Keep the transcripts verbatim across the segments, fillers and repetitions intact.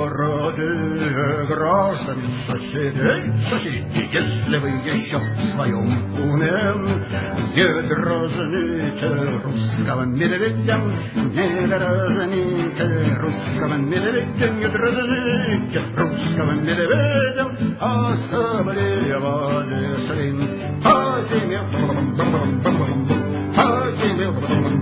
Молодые граждане, соседи, соседи, если вы еще в своем уме не дразните русского медведя, не дразните русского медведя, не дразните русского медведя, особливо если по зиме, по зиме,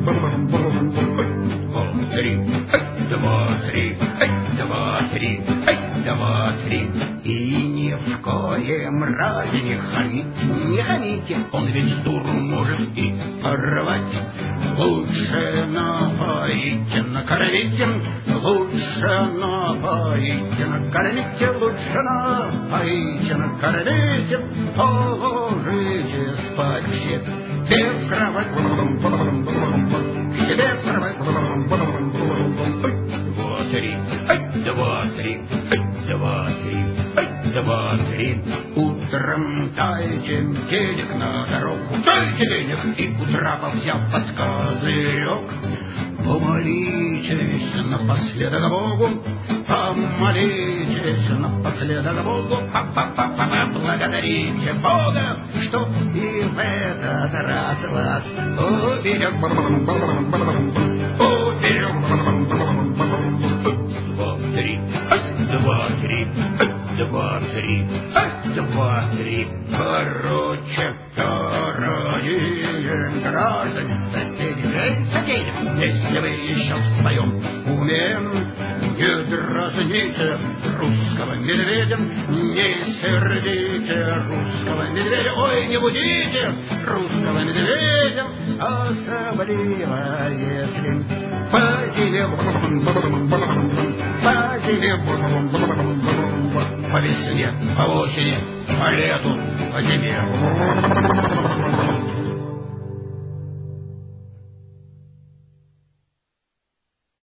три, два, три, два, три, два, три. И ни в коем разе не хамите, не хамите, он ведь дуру может и порвать. Лучше напоите, накормите, лучше напоите, накормите, лучше напоите, накормите, положите спать себе в кровать, себе в кровать. Два, три, два, три, два, три, два, три. Утром дайте денег на дорогу, дайте денег, и утра взяв под козырек, помолитесь напоследок Богу, помолитесь напоследок Богу, поблагодарите Бога, что и в этот раз вас уберег, уберег. Два, три, два, три, два, три, два, три. Короче, дорогие граждане, соседи, соседи, если вы еще в своем уме, не дразните русского медведя, не сердите русского медведя, ой, не будите русского медведя, особливо если по зиме, по зиме, по весне, по осени, по лету, по зиме.